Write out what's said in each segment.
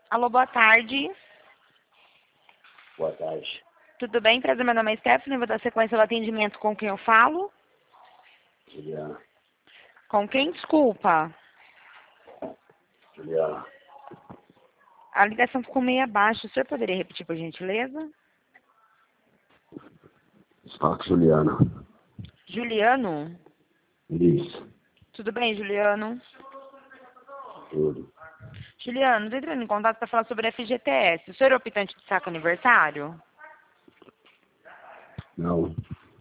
Alô, boa tarde. Boa tarde. Tudo bem? Prazer, meu nome é Stephanie. Vou dar sequência ao atendimento com quem eu falo. Juliana. Com quem? Desculpa. Juliana. A ligação ficou meio abaixo. O senhor poderia repetir, por gentileza? Fala com Juliana. Juliano? Isso. Tudo bem, Juliano? Tudo. Juliano, estou entrando em contato para falar sobre a FGTS. O senhor é optante de saco aniversário? Não.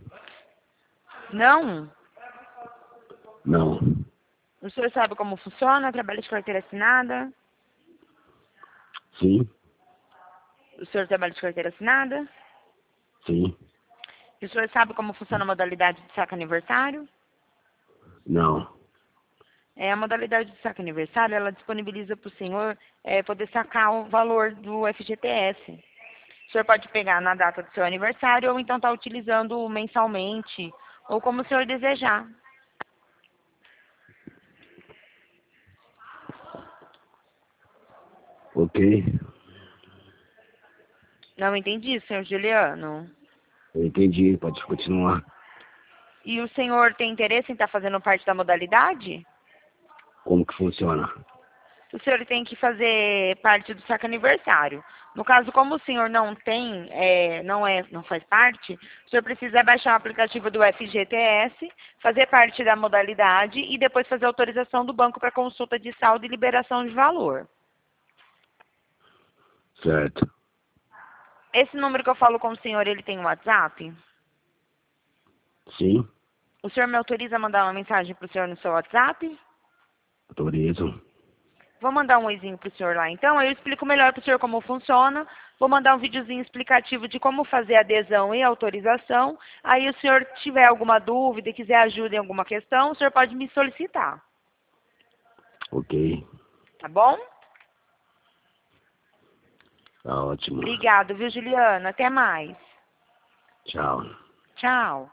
Não? Não. O senhor sabe como funciona? Trabalha de carteira assinada? Sim. O senhor trabalha de carteira assinada? Sim. E o senhor sabe como funciona a modalidade de saco aniversário? Não. A modalidade de saque aniversário, ela disponibiliza para o senhor poder sacar o valor do FGTS. O senhor pode pegar na data do seu aniversário ou então estar utilizando mensalmente, ou como o senhor desejar. Ok. Não entendi, senhor Juliano. Eu entendi. Pode continuar. E o senhor tem interesse em estar fazendo parte da modalidade? Como que funciona? O senhor tem que fazer parte do saque aniversário. No caso, como o senhor não tem, não faz parte, o senhor precisa baixar o aplicativo do FGTS, fazer parte da modalidade e depois fazer autorização do banco para consulta de saldo e liberação de valor. Certo. Esse número que eu falo com o senhor, ele tem um WhatsApp? Sim. O senhor me autoriza a mandar uma mensagem para o senhor no seu WhatsApp? Autorizo. Vou mandar um oizinho para o senhor lá. Então, aí eu explico melhor para o senhor como funciona. Vou mandar um videozinho explicativo de como fazer a adesão e autorização. Aí, o senhor tiver alguma dúvida e quiser ajuda em alguma questão, o senhor pode me solicitar. Ok. Tá bom? Tá ótimo. Obrigado, viu, Juliana? Até mais. Tchau. Tchau.